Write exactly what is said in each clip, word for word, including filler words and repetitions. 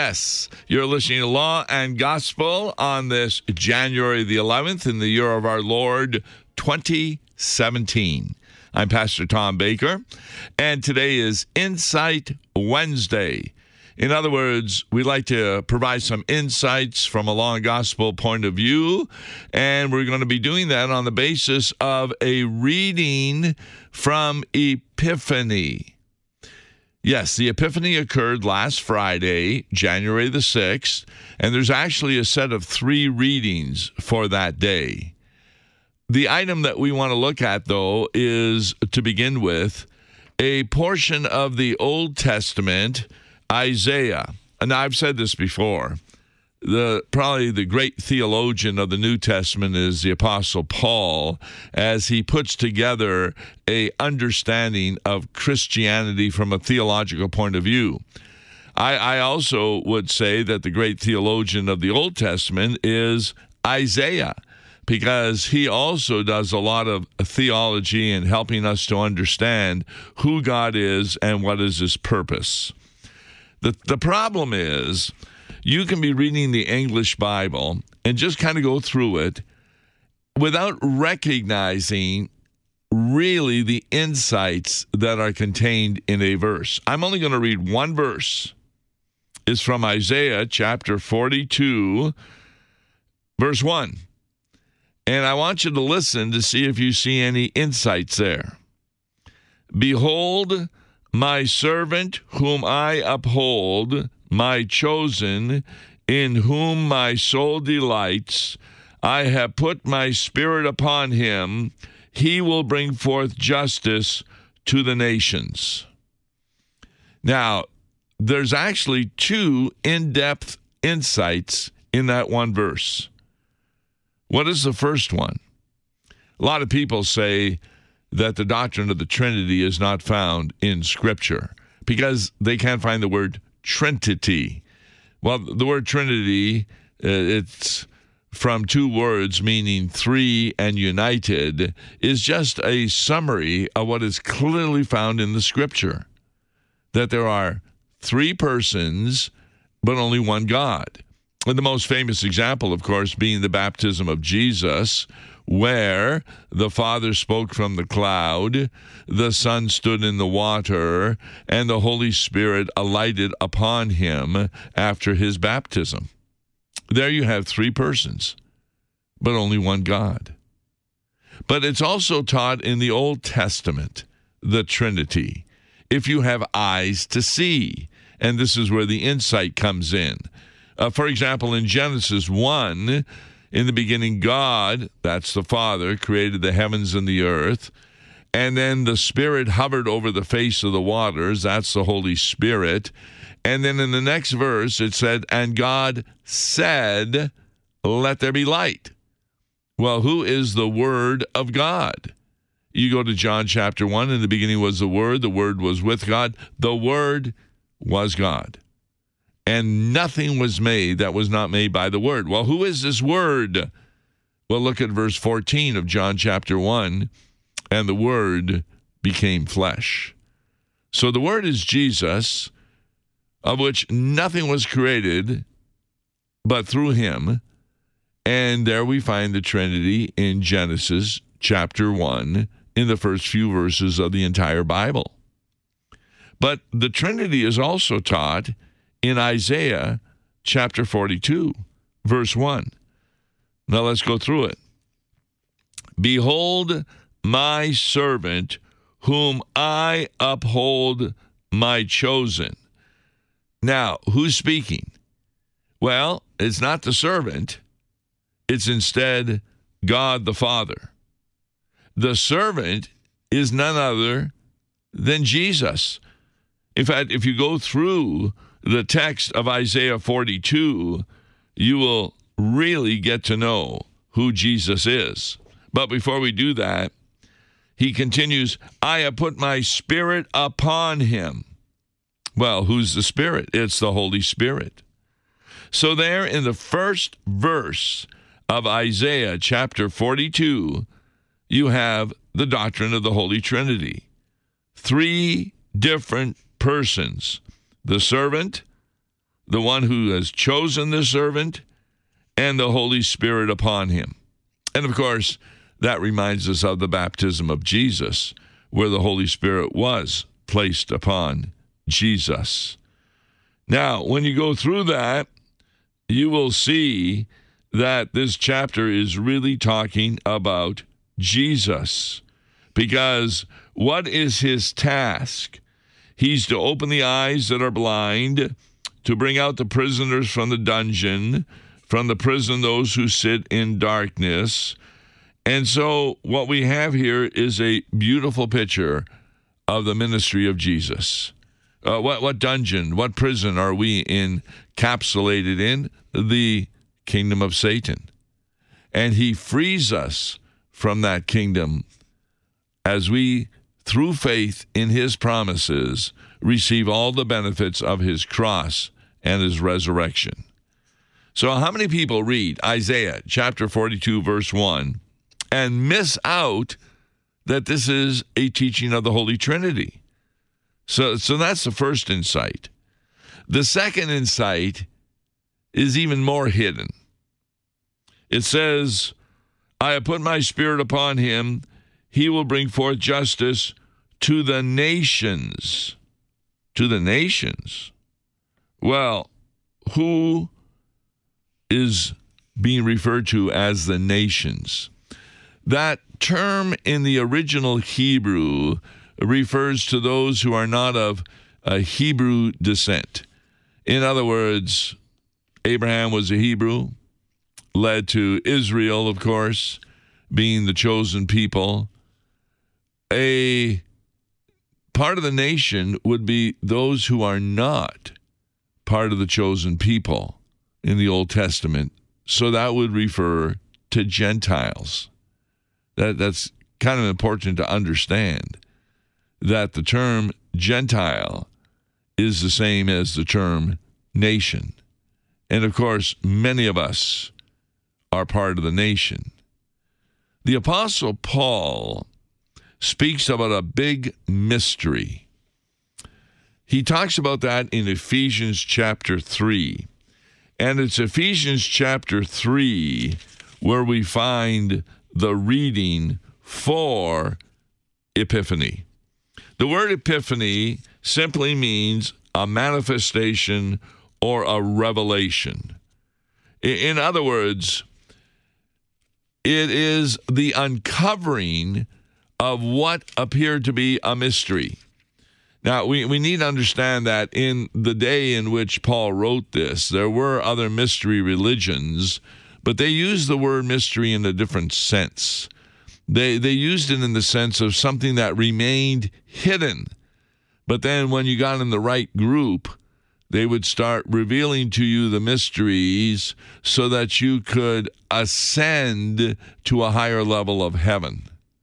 Yes, you're listening to Law and Gospel on this January the eleventh in the year of our Lord, twenty seventeen. I'm Pastor Tom Baker, and today is Insight Wednesday. In other words, we like to provide some insights from a law and gospel point of view, and we're going to be doing that on the basis of a reading from Epiphany. Yes, the Epiphany occurred last Friday, January the sixth, and there's actually a set of three readings for that day. The item that we want to look at, though, is, to begin with, a portion of the Old Testament, Isaiah. And I've said this before. The probably the great theologian of the New Testament is the Apostle Paul, as he puts together a understanding of Christianity from a theological point of view. I, I also would say that the great theologian of the Old Testament is Isaiah, because he also does a lot of theology in helping us to understand who God is and what is his purpose. The, the problem is, you can be reading the English Bible and just kind of go through it without recognizing really the insights that are contained in a verse. I'm only going to read one verse. It's from Isaiah chapter forty-two, verse one. And I want you to listen to see if you see any insights there. Behold, my servant whom I uphold, my chosen, in whom my soul delights. I have put my spirit upon him. He will bring forth justice to the nations. Now, there's actually two in-depth insights in that one verse. What is the first one? A lot of people say that the doctrine of the Trinity is not found in Scripture because they can't find the word Trinity. Well, the word Trinity, uh, it's from two words meaning three and united, is just a summary of what is clearly found in the Scripture, that there are three persons, but only one God. And the most famous example, of course, being the baptism of Jesus, where the Father spoke from the cloud, the Son stood in the water, and the Holy Spirit alighted upon him after his baptism. There you have three persons, but only one God. But it's also taught in the Old Testament, the Trinity, if you have eyes to see. And this is where the insight comes in. Uh, for example, in Genesis one, in the beginning, God, that's the Father, created the heavens and the earth. And then the Spirit hovered over the face of the waters. That's the Holy Spirit. And then in the next verse, it said, and God said, let there be light. Well, who is the Word of God? You go to John chapter one. In the beginning was the Word. The Word was with God. The Word was God. And nothing was made that was not made by the Word. Well, who is this Word? Well, look at verse fourteen of John chapter one. And the Word became flesh. So the Word is Jesus, of which nothing was created but through him. And there we find the Trinity in Genesis chapter one, in the first few verses of the entire Bible. But the Trinity is also taught in Isaiah chapter forty-two, verse one. Now let's go through it. Behold, my servant, whom I uphold, my chosen. Now, who's speaking? Well, it's not the servant. It's instead God the Father. The servant is none other than Jesus. In fact, if you go through the text of Isaiah forty-two, you will really get to know who Jesus is. But before we do that, he continues, I have put my Spirit upon him. Well, who's the Spirit? It's the Holy Spirit. So there in the first verse of Isaiah chapter forty-two, you have the doctrine of the Holy Trinity. Three different persons, the servant, the one who has chosen the servant, and the Holy Spirit upon him. And of course, that reminds us of the baptism of Jesus, where the Holy Spirit was placed upon Jesus. Now, when you go through that, you will see that this chapter is really talking about Jesus. Because what is his task? He's to open the eyes that are blind, to bring out the prisoners from the dungeon, from the prison those who sit in darkness. And so what we have here is a beautiful picture of the ministry of Jesus. Uh, what, what dungeon, what prison are we encapsulated in? The kingdom of Satan. And he frees us from that kingdom as we, through faith in his promises, receive all the benefits of his cross and his resurrection. So how many people read Isaiah chapter forty-two, verse one, and miss out that this is a teaching of the Holy Trinity? So, so that's the first insight. The second insight is even more hidden. It says, I have put my spirit upon him. He will bring forth justice to the nations. To the nations. Well, who is being referred to as the nations? That term in the original Hebrew refers to those who are not of a Hebrew descent. In other words, Abraham was a Hebrew, led to Israel, of course, being the chosen people. A part of the nation would be those who are not part of the chosen people in the Old Testament. So that would refer to Gentiles. That, that's kind of important to understand, that the term Gentile is the same as the term nation. And of course, many of us are part of the nation. The Apostle Paul speaks about a big mystery. He talks about that in Ephesians chapter three. And it's Ephesians chapter three where we find the reading for Epiphany. The word epiphany simply means a manifestation or a revelation. In other words, it is the uncovering of what appeared to be a mystery. Now, we, we need to understand that in the day in which Paul wrote this, there were other mystery religions, but they used the word mystery in a different sense. They, they used it in the sense of something that remained hidden. But then when you got in the right group, they would start revealing to you the mysteries so that you could ascend to a higher level of heaven.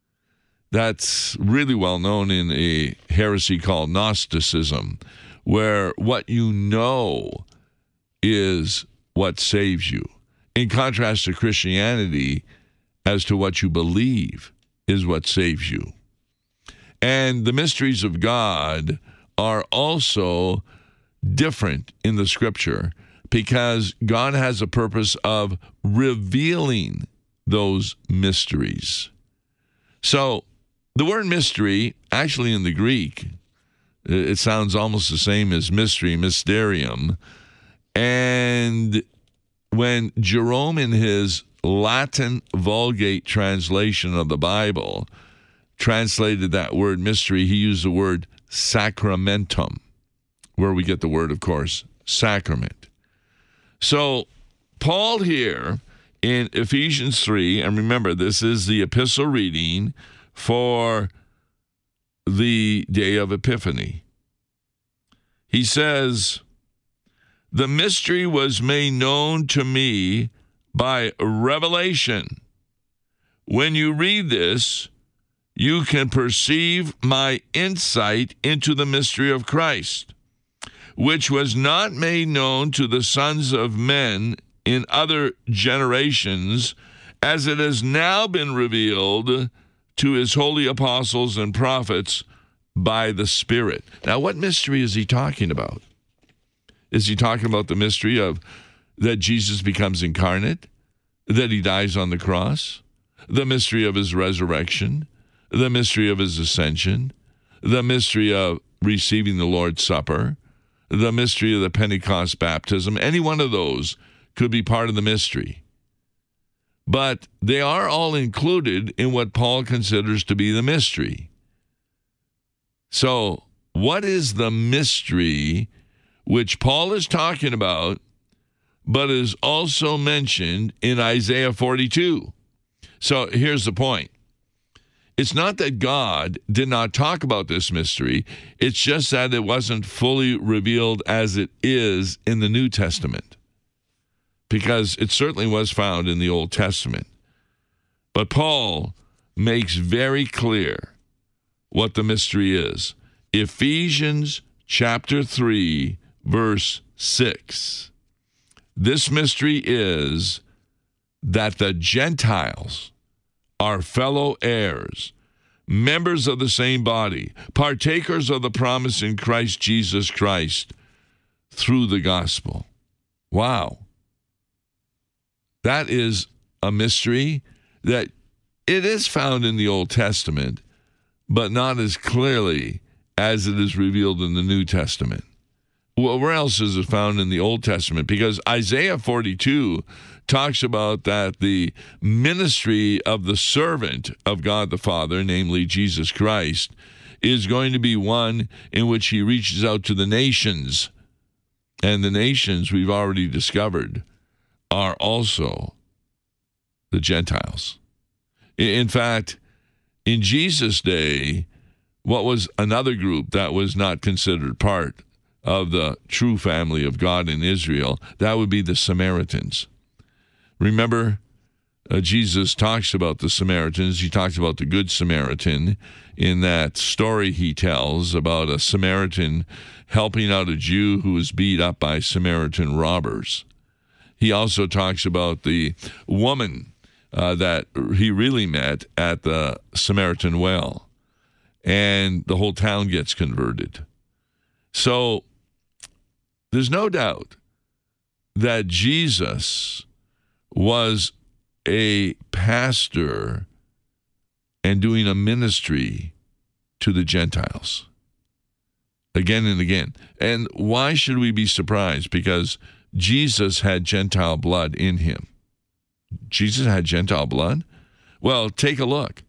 That's really well known in a heresy called Gnosticism, where what you know is what saves you. In contrast to Christianity, as to what you believe is what saves you. And the mysteries of God are also different in the Scripture because God has a purpose of revealing those mysteries. So the word mystery, actually in the Greek, it sounds almost the same as mystery, mysterium. And when Jerome in his Latin Vulgate translation of the Bible translated that word mystery, he used the word sacramentum, where we get the word, of course, sacrament. So Paul here in Ephesians three, and remember, this is the epistle reading for the day of Epiphany. He says, the mystery was made known to me by revelation. When you read this, you can perceive my insight into the mystery of Christ, which was not made known to the sons of men in other generations, as it has now been revealed to his holy apostles and prophets by the Spirit. Now, what mystery is he talking about? Is he talking about the mystery of that Jesus becomes incarnate, that he dies on the cross, the mystery of his resurrection, the mystery of his ascension, the mystery of receiving the Lord's Supper, the mystery of the Pentecost baptism? Any one of those could be part of the mystery. But they are all included in what Paul considers to be the mystery. So, what is the mystery which Paul is talking about, but is also mentioned in Isaiah forty-two? So, here's the point. It's not that God did not talk about this mystery. It's just that it wasn't fully revealed as it is in the New Testament, because it certainly was found in the Old Testament. But Paul makes very clear what the mystery is. Ephesians chapter three, verse six. This mystery is that the Gentiles are fellow heirs, members of the same body, partakers of the promise in Christ Jesus Christ through the gospel. Wow. That is a mystery that it is found in the Old Testament, but not as clearly as it is revealed in the New Testament. Well, where else is it found in the Old Testament? Because Isaiah forty-two talks about that the ministry of the servant of God the Father, namely Jesus Christ, is going to be one in which he reaches out to the nations. And the nations, we've already discovered, are also the Gentiles. In fact, in Jesus' day, what was another group that was not considered part of the true family of God in Israel? That would be the Samaritans. Remember, uh, Jesus talks about the Samaritans. He talks about the Good Samaritan in that story he tells about a Samaritan helping out a Jew who was beat up by Samaritan robbers. He also talks about the woman uh, that he really met at the Samaritan well, and the whole town gets converted. So there's no doubt that Jesus was a pastor and doing a ministry to the Gentiles again and again. And why should we be surprised? Because Jesus had Gentile blood in him. Jesus had Gentile blood? Well, take a look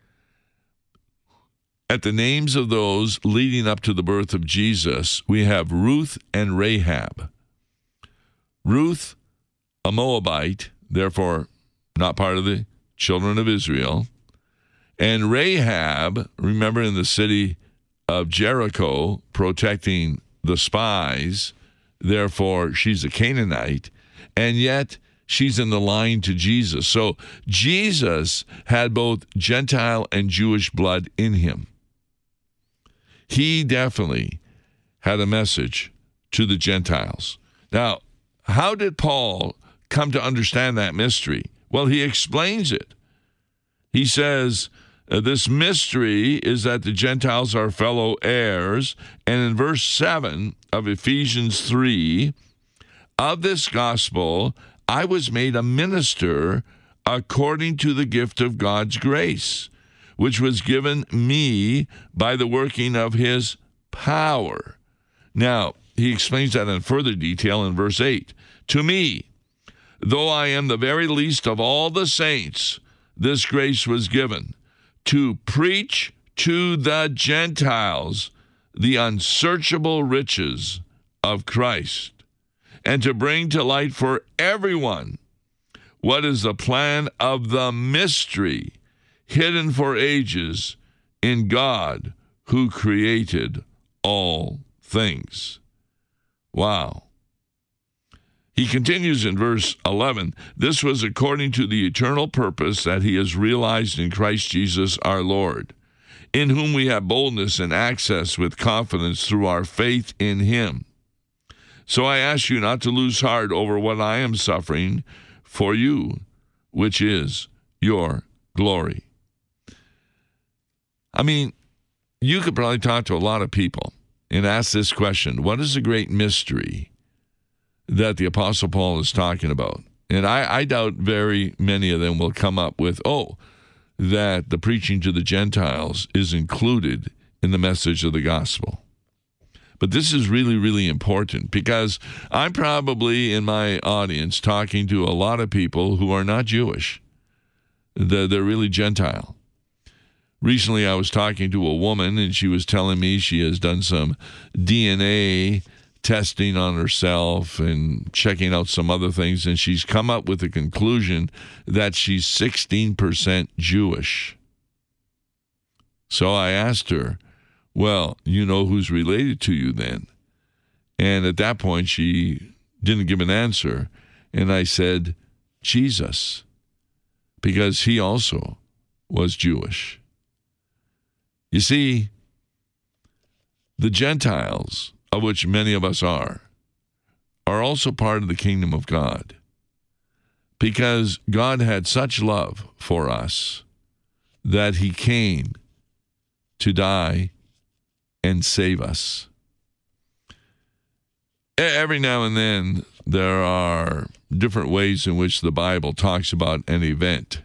at the names of those leading up to the birth of Jesus. We have Ruth and Rahab. Ruth, a Moabite, therefore not part of the children of Israel. And Rahab, remember, in the city of Jericho, protecting the spies, therefore she's a Canaanite, and yet she's in the line to Jesus. So Jesus had both Gentile and Jewish blood in him. He definitely had a message to the Gentiles. Now, how did Paul come to understand that mystery? Well, he explains it. He says, uh, this mystery is that the Gentiles are fellow heirs. And in verse seven of Ephesians three, of this gospel, I was made a minister according to the gift of God's grace, which was given me by the working of his power. Now, he explains that in further detail in verse eight. To me, though I am the very least of all the saints, this grace was given to preach to the Gentiles the unsearchable riches of Christ, and to bring to light for everyone what is the plan of the mystery hidden for ages in God who created all things. Wow. He continues in verse eleven, this was according to the eternal purpose that he has realized in Christ Jesus our Lord, in whom we have boldness and access with confidence through our faith in him. So I ask you not to lose heart over what I am suffering for you, which is your glory. I mean, you could probably talk to a lot of people and ask this question: what is the great mystery that the Apostle Paul is talking about. And I, I doubt very many of them will come up with, oh, that the preaching to the Gentiles is included in the message of the gospel. But this is really, really important because I'm probably in my audience talking to a lot of people who are not Jewish. They're, they're really Gentile. Recently, I was talking to a woman, and she was telling me she has done some D N A testing on herself and checking out some other things, and she's come up with the conclusion that she's sixteen percent Jewish. So I asked her, well, you know who's related to you then? And at that point, she didn't give an answer, and I said, Jesus, because he also was Jewish. You see, the Gentiles, of which many of us are, are also part of the kingdom of God because God had such love for us that he came to die and save us. Every now and then, there are different ways in which the Bible talks about an event.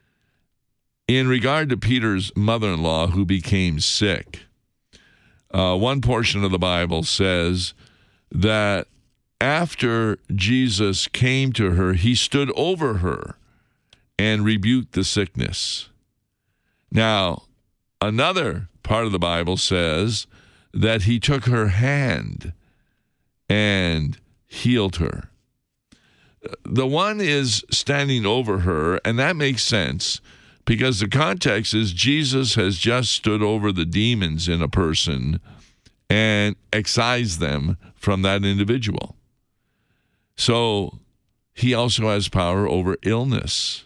In regard to Peter's mother-in-law who became sick, uh, one portion of the Bible says that after Jesus came to her, he stood over her and rebuked the sickness. Now, another part of the Bible says that he took her hand and healed her. The one is standing over her, and that makes sense because the context is Jesus has just stood over the demons in a person and excised them from that individual. So he also has power over illness.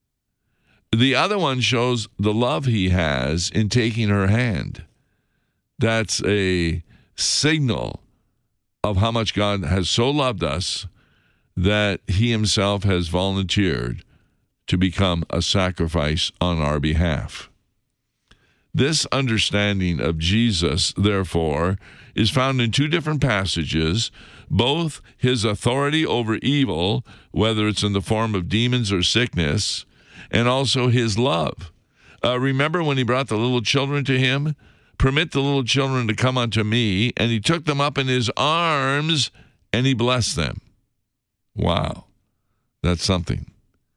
The other one shows the love he has in taking her hand. That's a signal of how much God has so loved us that he himself has volunteered to become a sacrifice on our behalf. This understanding of Jesus, therefore, is found in two different passages, both his authority over evil, whether it's in the form of demons or sickness, and also his love. Uh, remember when he brought the little children to him? Permit the little children to come unto me, and he took them up in his arms, and he blessed them. Wow, that's something.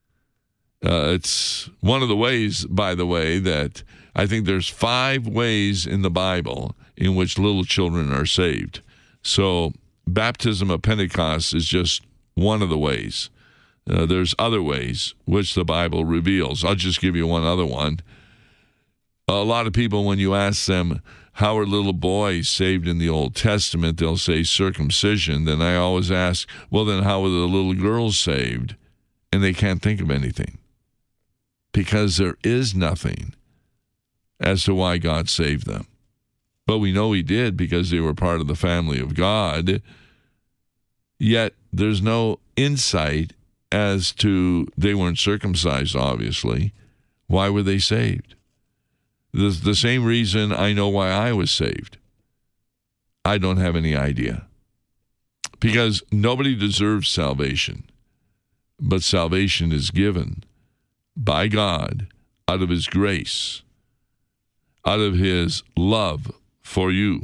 Uh, it's one of the ways, by the way, that I think there's five ways in the Bible in which little children are saved. So baptism of Pentecost is just one of the ways. Uh, there's other ways which the Bible reveals. I'll just give you one other one. A lot of people, when you ask them, how are little boys saved in the Old Testament, they'll say circumcision. Then I always ask, well, then how are the little girls saved? And they can't think of anything. Because there is nothing as to why God saved them. But we know he did because they were part of the family of God. Yet there's no insight as to, they weren't circumcised, obviously. Why were they saved? The, the same reason I know why I was saved. I don't have any idea. Because nobody deserves salvation. But salvation is given by God out of his grace, out of his love for you.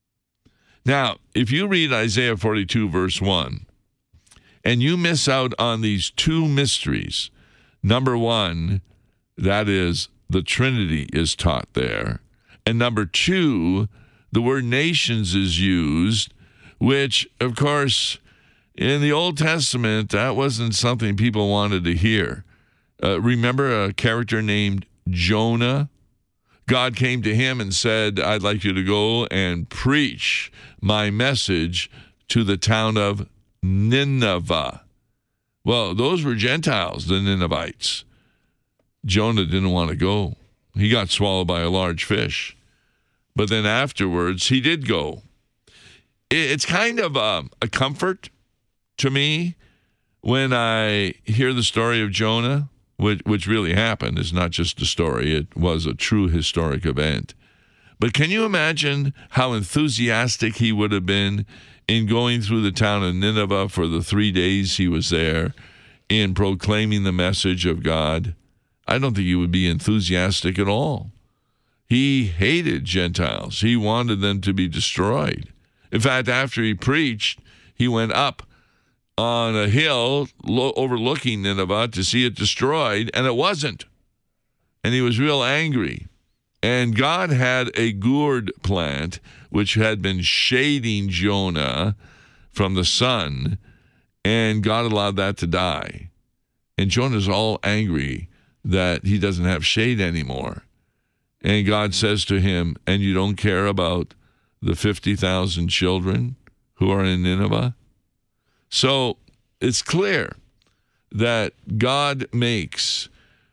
Now, if you read Isaiah forty-two, verse one, and you miss out on these two mysteries, number one, that is, the Trinity is taught there, and number two, the word nations is used, which, of course, in the Old Testament, that wasn't something people wanted to hear. Uh, remember a character named Jonah? God came to him and said, I'd like you to go and preach my message to the town of Nineveh. Well, those were Gentiles, the Ninevites. Jonah didn't want to go. He got swallowed by a large fish. But then afterwards, he did go. It's kind of a, a comfort to me when I hear the story of Jonah, which, which really happened. It's not just a story. It was a true historic event. But can you imagine how enthusiastic he would have been in going through the town of Nineveh for the three days he was there, in proclaiming the message of God, I don't think he would be enthusiastic at all. He hated Gentiles. He wanted them to be destroyed. In fact, after he preached, he went up on a hill lo- overlooking Nineveh to see it destroyed, and it wasn't. And he was real angry. And God had a gourd plant which had been shading Jonah from the sun, and God allowed that to die. And Jonah's all angry that he doesn't have shade anymore. And God says to him, and you don't care about the fifty thousand children who are in Nineveh? So it's clear that God makes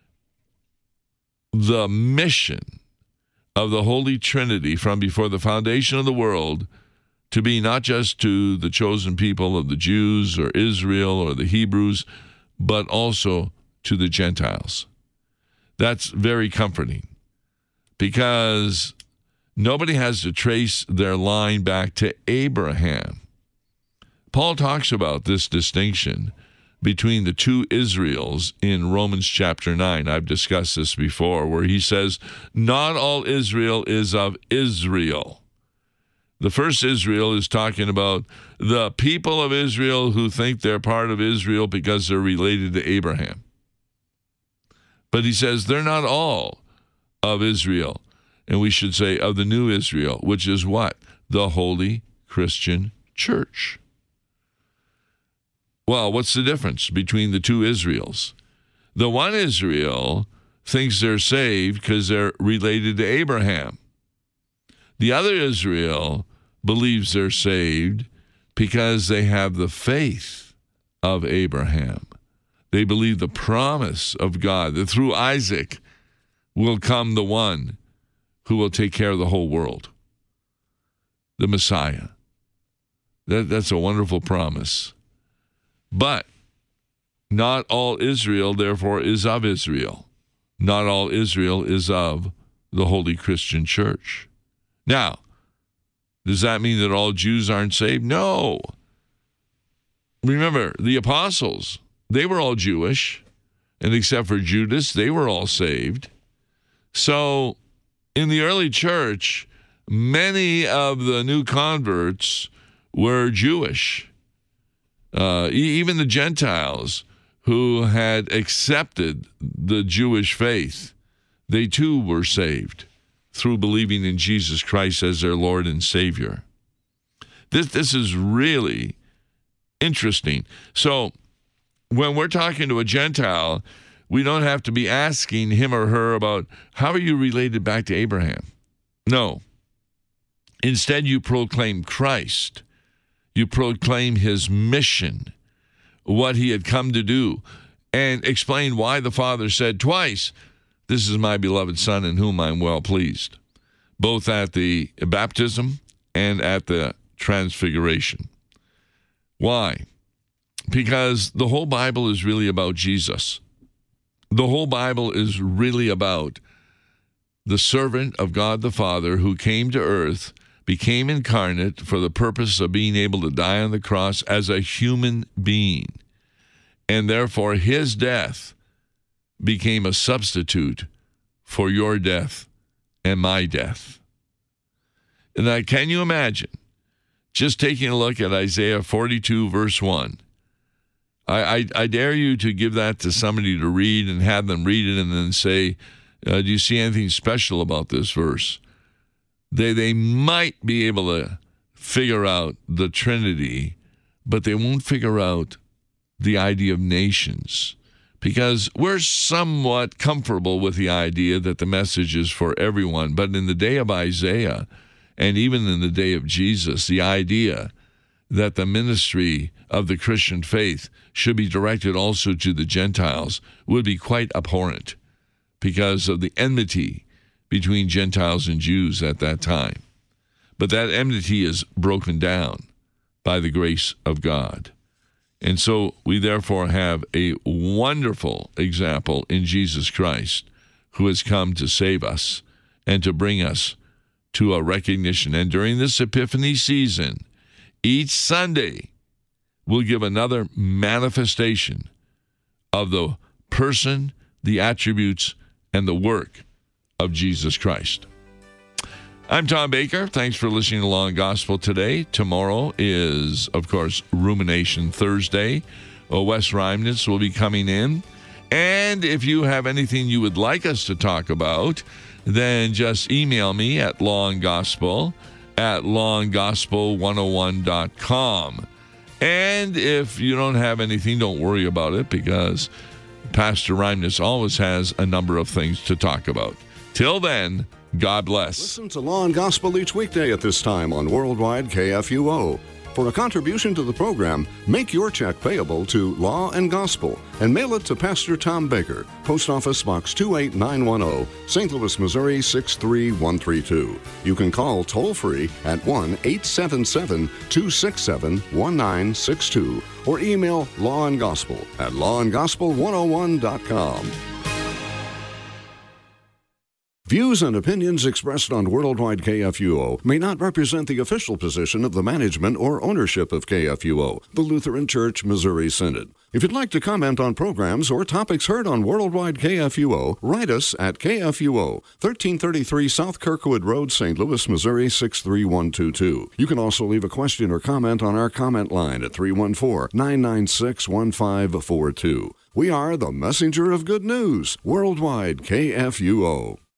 the mission of the Holy Trinity from before the foundation of the world to be not just to the chosen people of the Jews or Israel or the Hebrews, but also to the Gentiles. That's very comforting, because nobody has to trace their line back to Abraham. Paul talks about this distinction between the two Israels in Romans chapter nine. I've discussed this before, where he says, not all Israel is of Israel. The first Israel is talking about the people of Israel who think they're part of Israel because they're related to Abraham. But he says they're not all of Israel. And we should say of the new Israel, which is what? The Holy Christian Church. Well, what's the difference between the two Israels? The one Israel thinks they're saved because they're related to Abraham. The other Israel believes they're saved because they have the faith of Abraham. They believe the promise of God, that through Isaac will come the one who will take care of the whole world, the Messiah. That, that's a wonderful promise. But not all Israel, therefore, is of Israel. Not all Israel is of the Holy Christian Church. Now, does that mean that all Jews aren't saved? No. Remember, the apostles, they were all Jewish, and except for Judas, they were all saved. So, in the early church, many of the new converts were Jewish. Uh, even the Gentiles who had accepted the Jewish faith, they too were saved through believing in Jesus Christ as their Lord and Savior. This, this is really interesting. So when we're talking to a Gentile, we don't have to be asking him or her about, how are you related back to Abraham? No. Instead, you proclaim Christ. You proclaim his mission, what he had come to do, and explain why the Father said twice, this is my beloved Son in whom I'm well pleased, both at the baptism and at the transfiguration. Why? Because the whole Bible is really about Jesus. The whole Bible is really about the servant of God the Father who came to earth, became incarnate for the purpose of being able to die on the cross as a human being. And therefore, his death became a substitute for your death and my death. And now, can you imagine just taking a look at Isaiah forty-two, verse one? I, I, I dare you to give that to somebody to read and have them read it and then say, uh, do you see anything special about this verse? They they might be able to figure out the Trinity, but they won't figure out the idea of nations, because we're somewhat comfortable with the idea that the message is for everyone. But in the day of Isaiah, and even in the day of Jesus, the idea that the ministry of the Christian faith should be directed also to the Gentiles would be quite abhorrent because of the enmity between Gentiles and Jews at that time. But that enmity is broken down by the grace of God. And so we therefore have a wonderful example in Jesus Christ, who has come to save us and to bring us to a recognition. And during this Epiphany season, each Sunday, we'll give another manifestation of the person, the attributes, and the work of Jesus Christ. I'm Tom Baker. Thanks for listening to Law and Gospel today. Tomorrow is, of course, Rumination Thursday. Well, Wes Reimnitz will be coming in. And if you have anything you would like us to talk about, then just email me at lawandgospel at lawandgospel one oh one dot com. And if you don't have anything, don't worry about it, because Pastor Reimnitz always has a number of things to talk about. Till then, God bless. Listen to Law and Gospel each weekday at this time on Worldwide K F U O. For a contribution to the program, make your check payable to Law and Gospel and mail it to Pastor Tom Baker, Post Office Box two eight nine one zero, Saint Louis, Missouri six three one three two. You can call toll-free at one eight seven seven, two six seven, one nine six two or email Law and Gospel at law and gospel one oh one dot com. Views and opinions expressed on Worldwide K F U O may not represent the official position of the management or ownership of K F U O, the Lutheran Church Missouri Synod. If you'd like to comment on programs or topics heard on Worldwide K F U O, write us at K F U O, thirteen thirty-three South Kirkwood Road, Saint Louis, Missouri six three one two two. You can also leave a question or comment on our comment line at three one four, nine nine six, one five four two. We are the messenger of good news, Worldwide K F U O.